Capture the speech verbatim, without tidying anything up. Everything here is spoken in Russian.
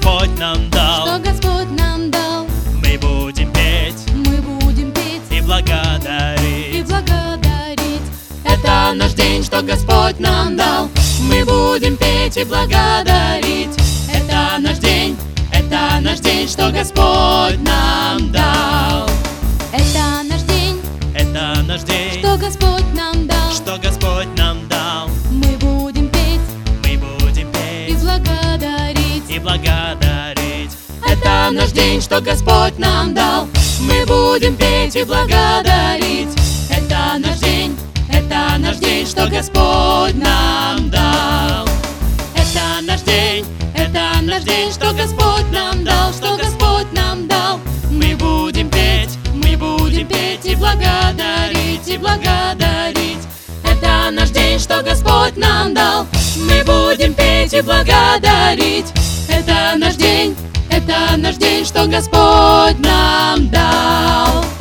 Господь нам дал, что Господь нам дал. мы будем петь Мы будем петь и благодарить. и благодарить. Это наш день, что Господь нам дал, мы будем петь и благодарить. Это наш день, это наш день, что Господь нам дал. Это наш день, Это наш день, что Господь нам дал. что Господь нам дал. Мы будем петь Мы будем и петь благодарить. и благодарить. Это наш день, что Господь нам дал, мы будем петь и благодарить. Это наш день, это наш день, что Господь нам дал. Это наш день, это наш день, что Господь нам дал, что Господь нам дал. Мы будем петь, мы будем петь и благодарить, и благодарить. Это наш день, что Господь нам дал, мы будем петь и благодарить. Это наш день, это наш день, что Господь нам дал.